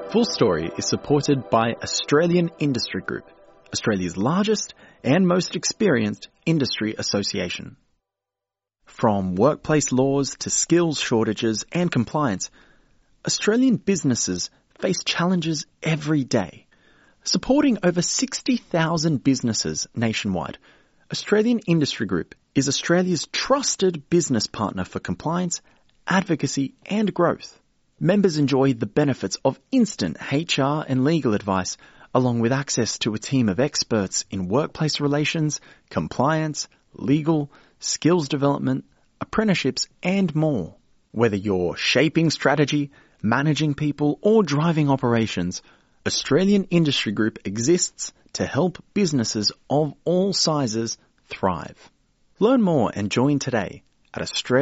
Full Story is supported by Australian Industry Group, Australia's largest and most experienced industry association. From workplace laws to skills shortages and compliance, Australian businesses face challenges every day. Supporting over 60,000 businesses nationwide, Australian Industry Group is Australia's trusted business partner for compliance, advocacy and growth. Members enjoy the benefits of instant HR and legal advice, along with access to a team of experts in workplace relations, compliance, legal, skills development, apprenticeships, and more. Whether you're shaping strategy, managing people, or driving operations, Australian Industry Group exists to help businesses of all sizes thrive. Learn more and join today at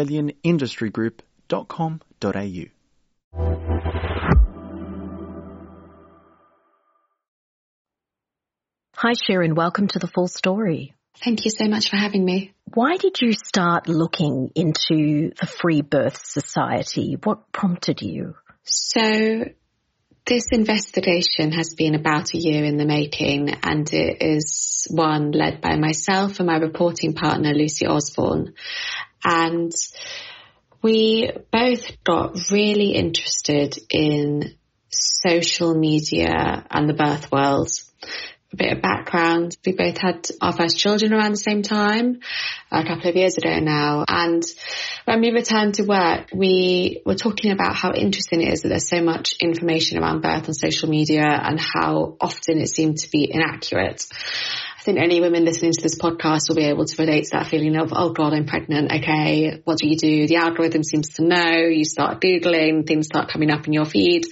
australianindustrygroup.com.au. Hi Sharon, welcome to The Full Story. Thank you so much for having me. Why did you start looking into the Free Birth Society? What prompted you? So this investigation has been about a year in the making, and it is one led by myself and my reporting partner, Lucy Osborne. And we both got really interested in social media and the birth world. A bit of background, we both had our first children around the same time, a couple of years ago now. And when we returned to work, we were talking about how interesting it is that there's so much information around birth on social media and how often it seemed to be inaccurate. I think any women listening to this podcast will be able to relate to that feeling of, oh God, I'm pregnant. Okay, what do? The algorithm seems to know. You start Googling, things start coming up in your feed.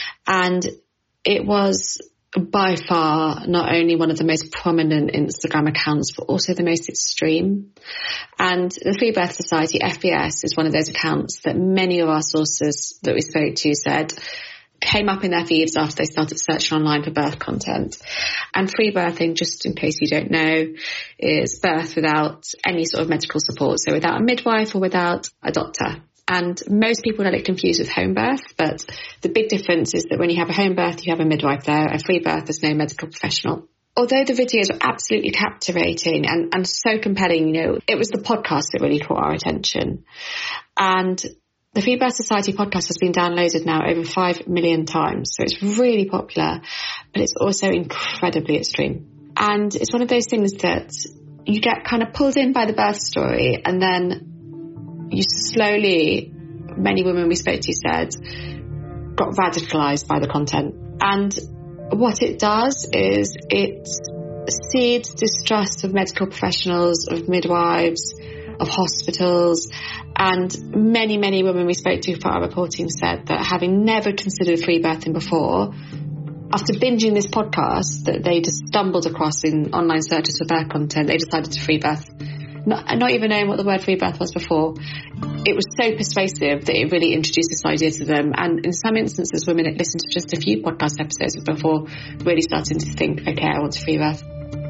And it was by far not only one of the most prominent Instagram accounts, but also the most extreme. And the Free Birth Society, FBS, is one of those accounts that many of our sources that we spoke to said came up in their feeds after they started searching online for birth content. And free birthing, just in case you don't know, is birth without any sort of medical support. So without a midwife or without a doctor. And most people get it confused with home birth, but the big difference is that when you have a home birth, you have a midwife there. A free birth, there's no medical professional. Although the videos were absolutely captivating and so compelling, it was the podcast that really caught our attention. And the Free Birth Society podcast has been downloaded now over 5 million times. So it's really popular, but it's also incredibly extreme. And it's one of those things that you get kind of pulled in by the birth story, and then you slowly, many women we spoke to said, got radicalized by the content. And what it does is it seeds distrust of medical professionals, of midwives, of hospitals. And many, many women we spoke to for our reporting said that having never considered free birthing before, after binging this podcast that they just stumbled across in online searches for birth content, they decided to free birth. Not even knowing what the word free birth was before. It was so persuasive that it really introduced this idea to them. And in some instances, women had listened to just a few podcast episodes before really starting to think, okay, I want to free birth.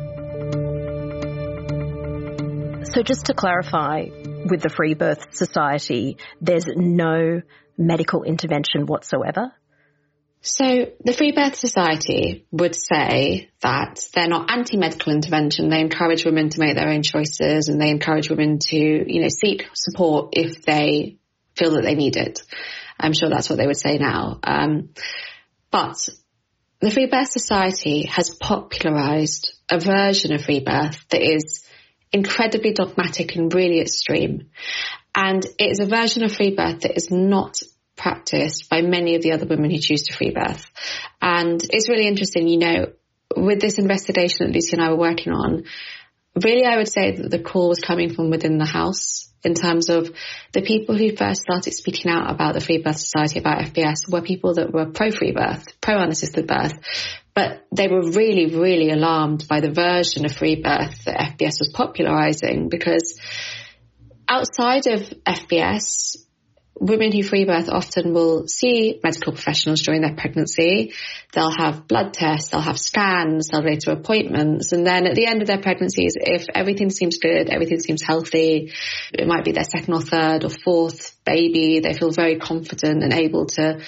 So just to clarify, with the Free Birth Society, there's no medical intervention whatsoever? So the Free Birth Society would say that they're not anti-medical intervention. They encourage women to make their own choices, and they encourage women to, seek support if they feel that they need it. I'm sure that's what they would say now. But the Free Birth Society has popularised a version of free birth that is incredibly dogmatic and really extreme. And it is a version of free birth that is not practiced by many of the other women who choose to free birth. And it's really interesting, with this investigation that Lucy and I were working on, really I would say that the call was coming from within the house in terms of the people who first started speaking out about the Free Birth Society, about FBS, were people that were pro-free birth, pro-unassisted birth. But they were really, really alarmed by the version of free birth that FBS was popularising, because outside of FBS, women who free birth often will see medical professionals during their pregnancy. They'll have blood tests, they'll have scans, they'll go to appointments. And then at the end of their pregnancies, if everything seems good, everything seems healthy, it might be their second or third or fourth baby, they feel very confident and able to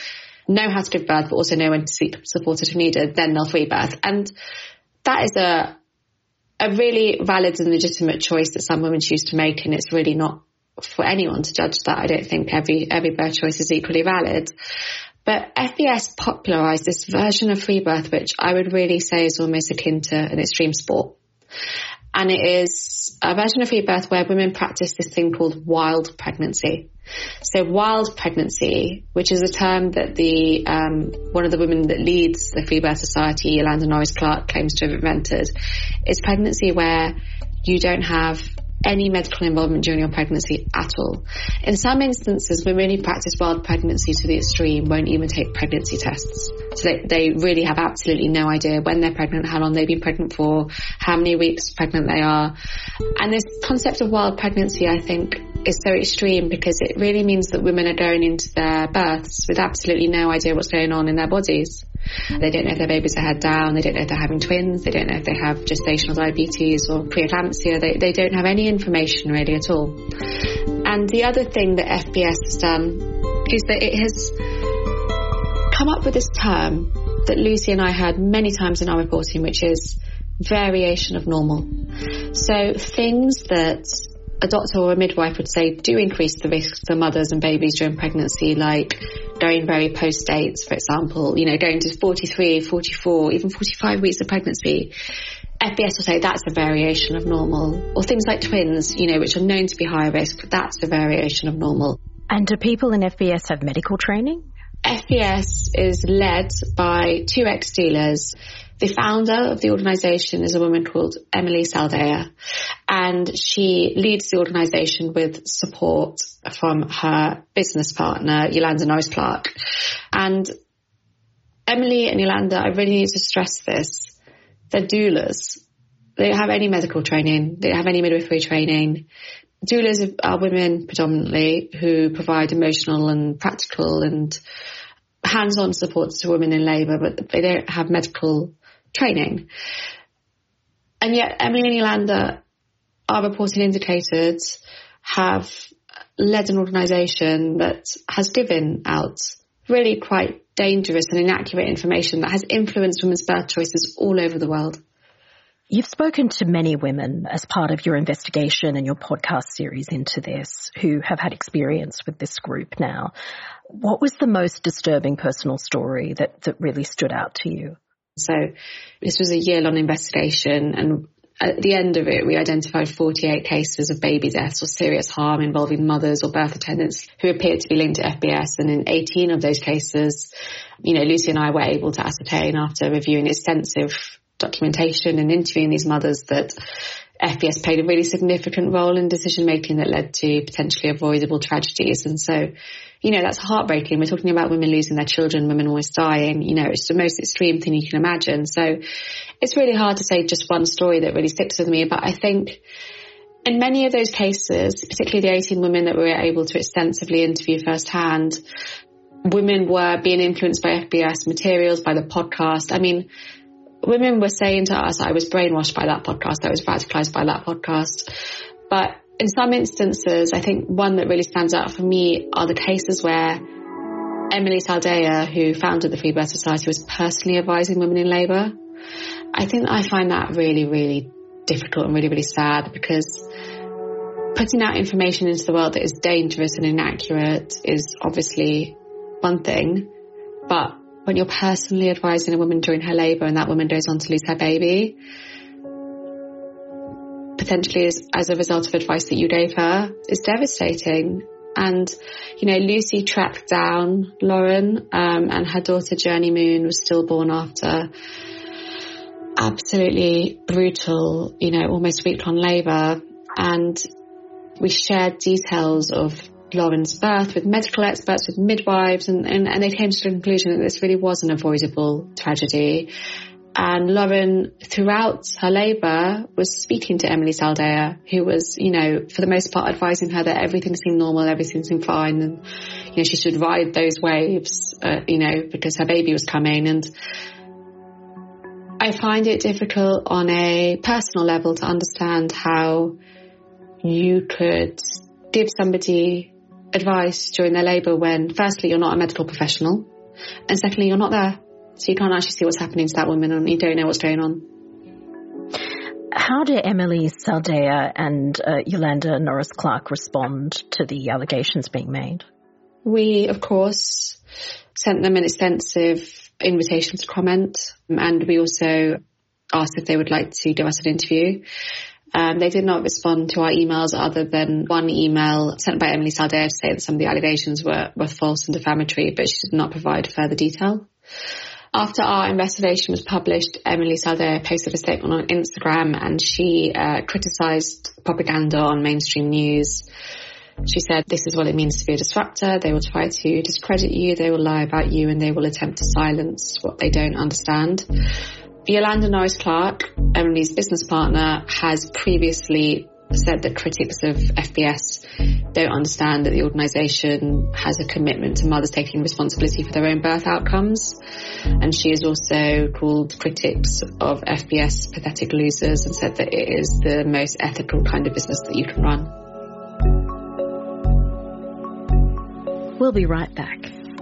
know how to give birth, but also know when to seek support if needed, then they'll free birth. And that is a really valid and legitimate choice that some women choose to make, and it's really not for anyone to judge that. I don't think every birth choice is equally valid. But FBS popularised this version of free birth, which I would really say is almost akin to an extreme sport. And it is a version of free birth where women practice this thing called wild pregnancy. So wild pregnancy, which is a term that one of the women that leads the Free Birth Society, Yolanda Norris-Clarke, claims to have invented, is pregnancy where you don't have any medical involvement during your pregnancy at all. In some instances, women who practice wild pregnancy to the extreme won't even take pregnancy tests. So they really have absolutely no idea when they're pregnant, how long they've been pregnant for, how many weeks pregnant they are. And this concept of wild pregnancy, I think, is so extreme because it really means that women are going into their births with absolutely no idea what's going on in their bodies. They don't know if their babies are head down, they don't know if they're having twins, they don't know if they have gestational diabetes or preeclampsia, they don't have any information really at all. And the other thing that FBS has done is that it has come up with this term that Lucy and I heard many times in our reporting, which is variation of normal. So things that a doctor or a midwife would say do increase the risk for mothers and babies during pregnancy, like going very post-dates, for example, going to 43, 44, even 45 weeks of pregnancy. FBS will say that's a variation of normal. Or things like twins, which are known to be higher risk, that's a variation of normal. And do people in FBS have medical training? FBS is led by 2 ex-dealers. The founder of the organisation is a woman called Emily Saldea, and she leads the organisation with support from her business partner, Yolanda Norris-Clarke. And Emily and Yolanda, I really need to stress this, they're doulas. They don't have any medical training. They don't have any midwifery training. Doulas are women predominantly who provide emotional and practical and hands-on support to women in labour, but they don't have medical training. And yet Emily and Yolanda, our reporting indicated, have led an organisation that has given out really quite dangerous and inaccurate information that has influenced women's birth choices all over the world. You've spoken to many women as part of your investigation and your podcast series into this who have had experience with this group now. What was the most disturbing personal story that really stood out to you? So this was a year-long investigation, and at the end of it, we identified 48 cases of baby deaths or serious harm involving mothers or birth attendants who appeared to be linked to FBS. And in 18 of those cases, Lucy and I were able to ascertain after reviewing extensive documentation and interviewing these mothers that FBS played a really significant role in decision-making that led to potentially avoidable tragedies. And so, that's heartbreaking. We're talking about women losing their children, women almost dying. It's the most extreme thing you can imagine. So it's really hard to say just one story that really sticks with me. But I think in many of those cases, particularly the 18 women that we were able to extensively interview firsthand, women were being influenced by FBS materials, by the podcast. Women were saying to us, I was brainwashed by that podcast, I was radicalised by that podcast. But in some instances, I think one that really stands out for me are the cases where Emily Saldea, who founded the Free Birth Society, was personally advising women in labour. I find that really, really difficult and really, really sad, because putting out information into the world that is dangerous and inaccurate is obviously one thing, but when you're personally advising a woman during her labour and that woman goes on to lose her baby, potentially as a result of advice that you gave her, is devastating. And, Lucy tracked down Lauren, and her daughter Journey Moon was stillborn after absolutely brutal, almost week-long labour. And we shared details of Lauren's birth with medical experts, with midwives, and they came to the conclusion that this really was an avoidable tragedy. And Lauren, throughout her labour, was speaking to Emily Saldea, who was, for the most part advising her that everything seemed normal, everything seemed fine, and, she should ride those waves, because her baby was coming. And I find it difficult on a personal level to understand how you could give somebody advice during their labour when, firstly, you're not a medical professional, And secondly, you're not there. So you can't actually see what's happening to that woman and you don't know what's going on. How did Emily Saldea and Yolanda Norris-Clarke respond to the allegations being made? We, of course, sent them an extensive invitation to comment, and we also asked if they would like to give us an interview. They did not respond to our emails other than one email sent by Emily Saldea to say that some of the allegations were false and defamatory, but she did not provide further detail. After our investigation was published, Emily Saldea posted a statement on Instagram and she criticised propaganda on mainstream news. She said, "This is what it means to be a disruptor. They will try to discredit you, they will lie about you, and they will attempt to silence what they don't understand." Yolanda Norris-Clarke, Emily's business partner, has previously said that critics of FBS don't understand that the organisation has a commitment to mothers taking responsibility for their own birth outcomes. And she has also called critics of FBS pathetic losers and said that it is the most ethical kind of business that you can run. We'll be right back.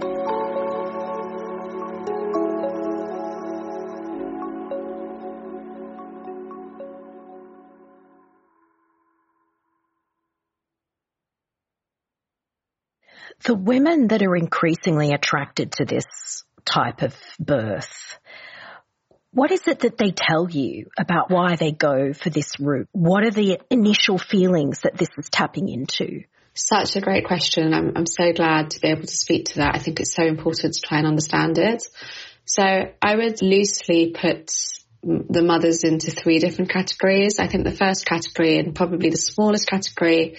The women that are increasingly attracted to this type of birth, what is it that they tell you about why they go for this route? What are the initial feelings that this is tapping into? Such a great question. I'm so glad to be able to speak to that. I think it's so important to try and understand it. So I would loosely put the mothers into 3 different categories. I think the first category, and probably the smallest category,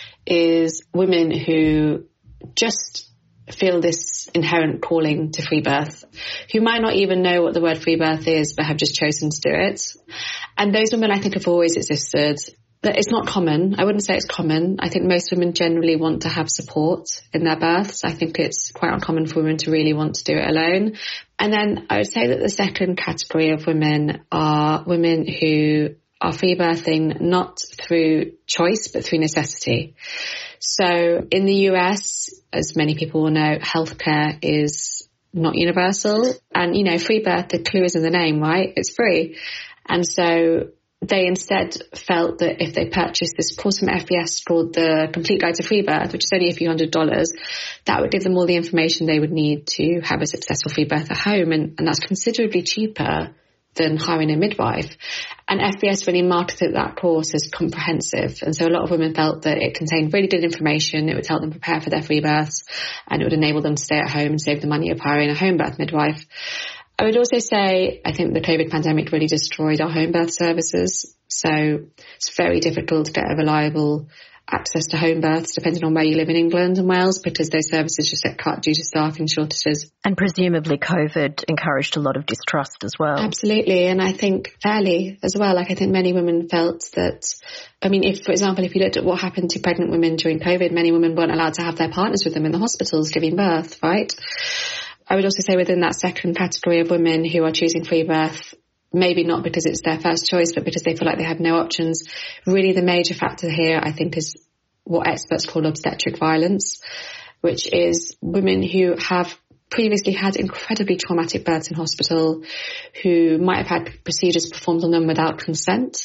is women who just feel this inherent calling to free birth, who might not even know what the word free birth is, but have just chosen to do it. And those women, I think, have always existed. It's not common. I wouldn't say it's common. I think most women generally want to have support in their births. I think it's quite uncommon for women to really want to do it alone. And then I would say that the second category of women are women who are free birthing not through choice, but through necessity. So in the US, as many people will know, healthcare is not universal. And, you know, free birth, the clue is in the name, right? It's free. And so they instead felt that if they purchased this course from FBS called the Complete Guide to Free Birth, which is only a few $100s, that would give them all the information they would need to have a successful free birth at home. And that's considerably cheaper than hiring a midwife. And FBS really marketed that course as comprehensive. And so a lot of women felt that it contained really good information. It would help them prepare for their free births and it would enable them to stay at home and save the money of hiring a home birth midwife. I would also say I think the COVID pandemic really destroyed our home birth services. So it's very difficult to get a reliable access to home births depending on where you live in England and Wales, because those services just get cut due to staffing shortages. And presumably COVID encouraged a lot of distrust as well. Absolutely. And I think fairly as well. Like I think many women felt that, I mean, if, for example, if you looked at what happened to pregnant women during COVID, many women weren't allowed to have their partners with them in the hospitals giving birth, right? I would also say within that second category of women who are choosing free birth, maybe not because it's their first choice, but because they feel like they have no options. Really the major factor here, I think, is what experts call obstetric violence, which is women who have previously had incredibly traumatic births in hospital, who might have had procedures performed on them without consent,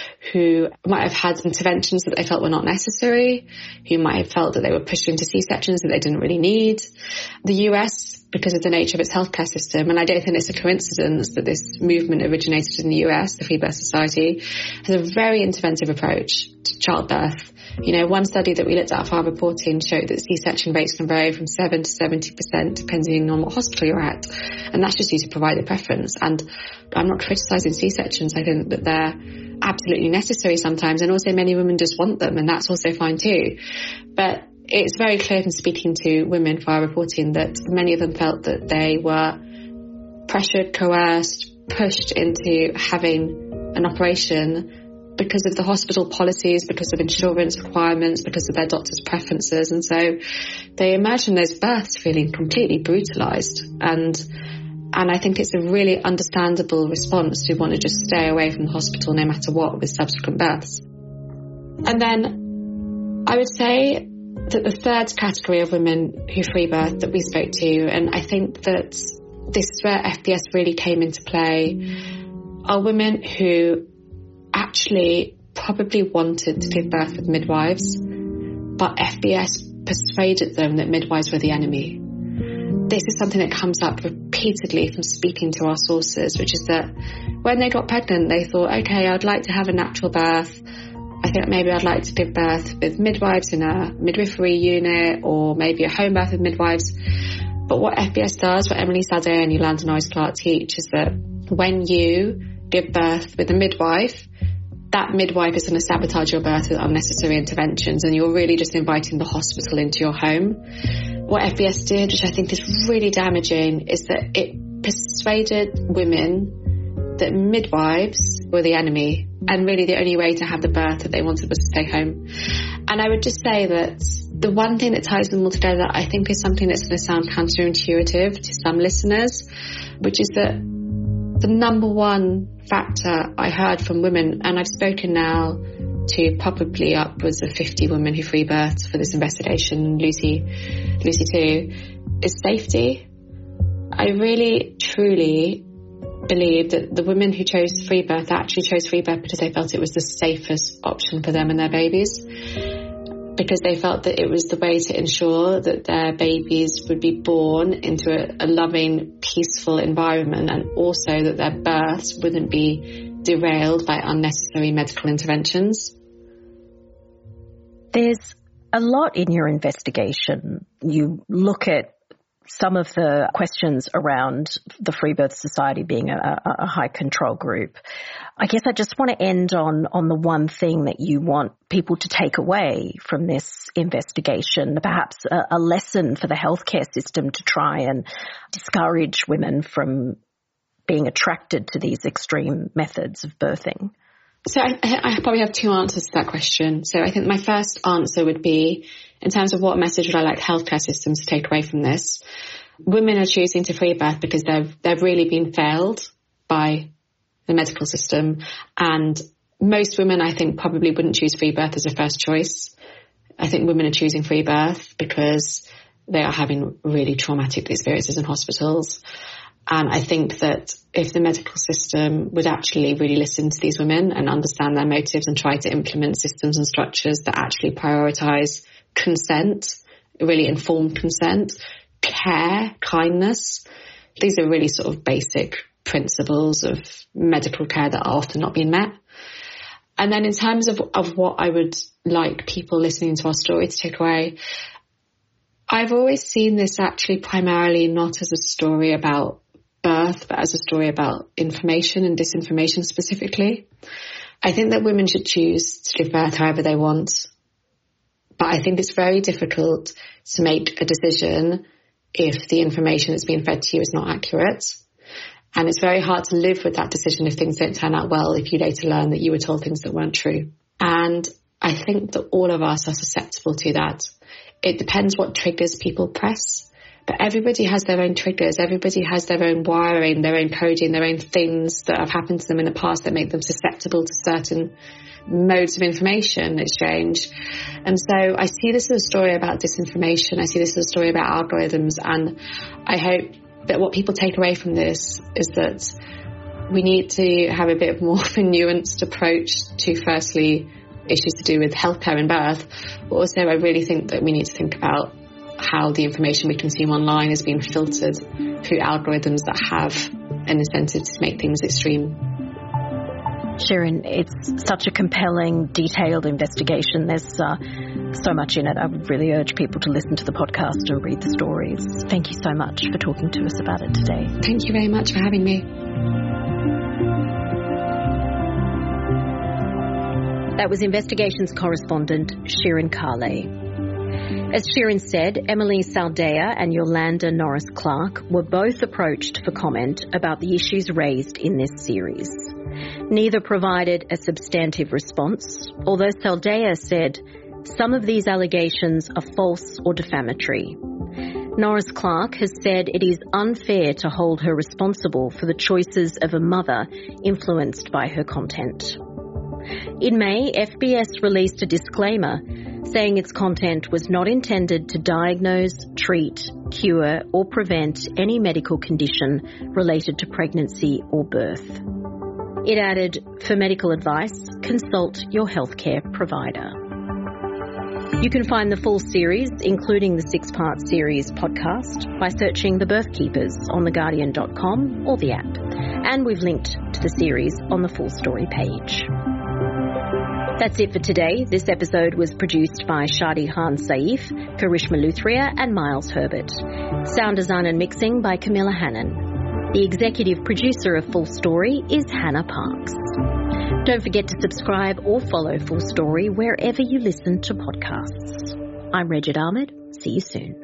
who might have had interventions that they felt were not necessary, who might have felt that they were pushed into C-sections that they didn't really need. The US, because of the nature of its healthcare system, and I don't think it's a coincidence that this movement originated in the US, the Free Birth Society, has a very interventive approach to childbirth. You know, one study that we looked at for our reporting showed that C-section rates can vary from 7 to 70% depending on what hospital you're at. And that's just due to provider preference. And I'm not criticising C-sections. I think that they're absolutely necessary sometimes. And also many women just want them, and that's also fine too. But it's very clear from speaking to women for our reporting that many of them felt that they were pressured, coerced, pushed into having an operation because of the hospital policies, because of insurance requirements, because of their doctor's preferences. And so they imagine those births feeling completely brutalised. And I think it's a really understandable response to want to just stay away from the hospital no matter what with subsequent births. And then I would say the third category of women who free birth that we spoke to, and I think that this is where FBS really came into play, are women who actually probably wanted to give birth with midwives, but FBS persuaded them that midwives were the enemy. This is something that comes up repeatedly from speaking to our sources, which is that when they got pregnant, they thought, okay, I'd like to have a natural birth. I think maybe I'd like to give birth with midwives in a midwifery unit, or maybe a home birth with midwives. But what FBS does, what Emily Saldea and Yolanda Norris-Clarke teach, is that when you give birth with a midwife, that midwife is going to sabotage your birth with unnecessary interventions, and you're really just inviting the hospital into your home. What FBS did, which I think is really damaging, is that it persuaded women that midwives were the enemy, and really the only way to have the birth that they wanted was to stay home. And I would just say that the one thing that ties them all together, I think, is something that's going to sound counterintuitive to some listeners, which is that the number one factor I heard from women, and I've spoken now to probably upwards of 50 women who free birthed for this investigation, Lucy too, is safety. I really, truly believe that the women who chose free birth actually chose free birth because they felt it was the safest option for them and their babies, because they felt that it was the way to ensure that their babies would be born into a loving, peaceful environment, and also that their births wouldn't be derailed by unnecessary medical interventions. There's a lot in your investigation. You look at some of the questions around the Free Birth Society being a high control group. I guess I just want to end on the one thing that you want people to take away from this investigation, perhaps a lesson for the healthcare system to try and discourage women from being attracted to these extreme methods of birthing. So I probably have two answers to that question. So I think my first answer would be, in terms of what message would I like healthcare systems to take away from this, women are choosing to free birth because they've really been failed by the medical system. And most women, I think, probably wouldn't choose free birth as a first choice. I think women are choosing free birth because they are having really traumatic experiences in hospitals. And I think that if the medical system would actually really listen to these women and understand their motives and try to implement systems and structures that actually prioritise consent, really informed consent, care, kindness, these are really sort of basic principles of medical care that are often not being met. And then in terms of what I would like people listening to our story to take away, I've always seen this actually primarily not as a story about birth, but as a story about information and disinformation specifically. I think that women should choose to give birth however they want, but I think it's very difficult to make a decision if the information that's being fed to you is not accurate. And it's very hard to live with that decision if things don't turn out well, if you later learn that you were told things that weren't true. And I think that all of us are susceptible to that. It depends what triggers people press. But everybody has their own triggers. Everybody has their own wiring, their own coding, their own things that have happened to them in the past that make them susceptible to certain modes of information exchange. And so I see this as a story about disinformation. I see this as a story about algorithms. And I hope that what people take away from this is that we need to have a bit more of a nuanced approach to, firstly, issues to do with healthcare and birth. But also I really think that we need to think about how the information we consume online is being filtered through algorithms that have an incentive to make things extreme. Shirin, it's such a compelling, detailed investigation. There's so much in it. I would really urge people to listen to the podcast and read the stories. Thank you so much for talking to us about it today. Thank you very much for having me. That was Investigations correspondent Shirin Kale. As Shirin said, Emily Saldea and Yolanda Norris-Clarke were both approached for comment about the issues raised in this series. Neither provided a substantive response, although Saldea said some of these allegations are false or defamatory. Norris-Clarke has said it is unfair to hold her responsible for the choices of a mother influenced by her content. In May, FBS released a disclaimer saying its content was not intended to diagnose, treat, cure, or prevent any medical condition related to pregnancy or birth. It added, for medical advice, consult your healthcare provider. You can find the full series, including the 6-part series podcast, by searching The Birth Keepers on theguardian.com or the app. And we've linked to the series on the full story page. That's it for today. This episode was produced by Shadi Khan Saif, Karishma Luthria and Miles Herbert. Sound design and mixing by Camilla Hannon. The executive producer of Full Story is Hannah Parks. Don't forget to subscribe or follow Full Story wherever you listen to podcasts. I'm Regid Ahmed. See you soon.